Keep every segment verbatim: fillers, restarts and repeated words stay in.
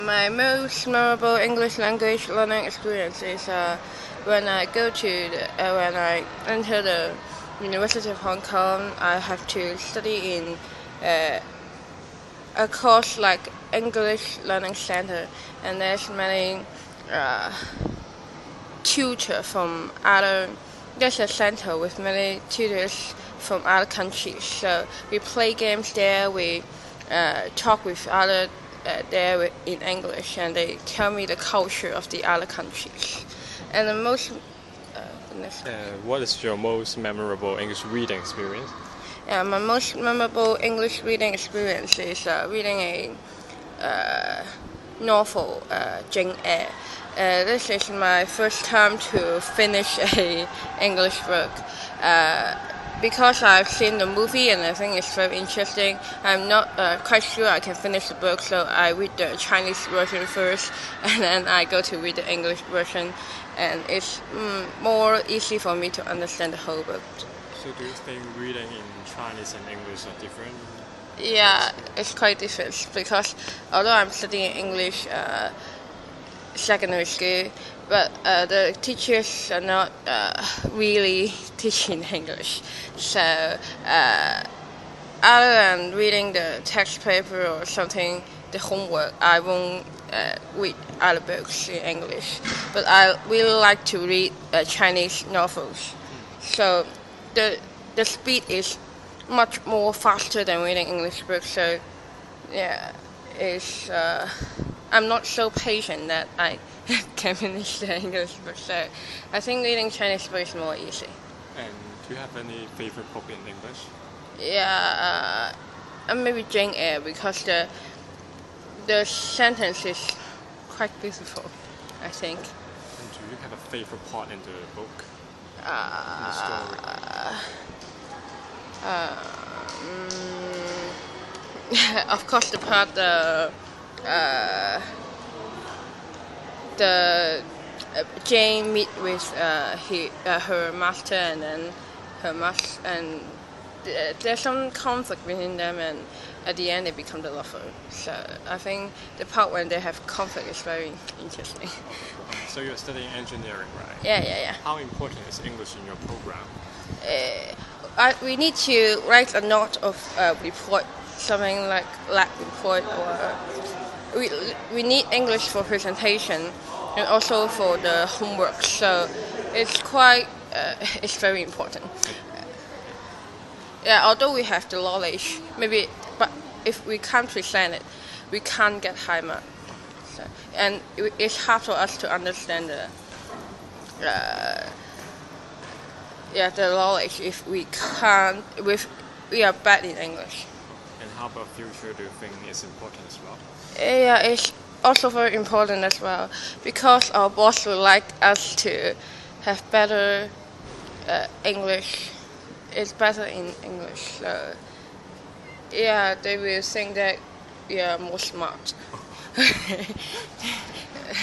My most memorable English language learning experience is uh, when I go to the, uh, when I enter the University of Hong Kong. I have to study in uh, a course like English Learning Center, and there's many uh, tutors from other. There's a center with many tutors from other countries. So we play games there. We uh, talk with other. Uh, there in English, and they tell me the culture of the other countries. And the most, uh, uh, what is your most memorable English reading experience? Yeah, my most memorable English reading experience is uh, reading a uh, novel, uh, Jane Eyre. Uh, this is my first time to finish a English book. Uh, Because I've seen the movie and I think it's very interesting, I'm not uh, quite sure I can finish the book, so I read the Chinese version first, and then I go to read the English version, and it's mm, more easy for me to understand the whole book. So do you think reading in Chinese and English are different? Yeah, it's quite different, because although I'm studying English uh, secondary school, but uh, the teachers are not uh, really teaching English. So uh, other than reading the text paper or something, the homework, I won't uh, read other books in English. But I really like to read uh, Chinese novels. So the the speed is much more faster than reading English books. So yeah, it's uh, I'm not so patient that I can finish the English book. So I think reading Chinese book is more easy. And do you have any favorite book in English? Yeah, uh, maybe Jane Eyre, because the the sentence is quite beautiful, I think. And do you have a favorite part in the book? Uh, in the story? Uh, um, of course, the part the uh, the uh, Jane meet with uh, he, uh, her master, and then her master, and th- there's some conflict between them, and at the end they become the lover. So I think the part when they have conflict is very interesting. So you're studying engineering, right? Yeah, yeah, yeah. How important is English in your program? Uh, I, we need to write a note of uh, report, something like lab report, or we we need English for presentation and also for the homework. So it's quite uh, it's very important. Yeah, although we have the knowledge, maybe, but if we can't present it, we can't get high mark. So, and it, it's hard for us to understand the uh, yeah the knowledge if we can't if we are bad in English. And how about future? Do you think is important as well? Yeah, it's also very important as well, because our boss would like us to have better uh, English. It's better in English. So yeah, they will think that we are more smart.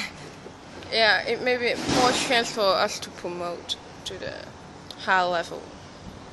Yeah, it may be more chance for us to promote to the higher level.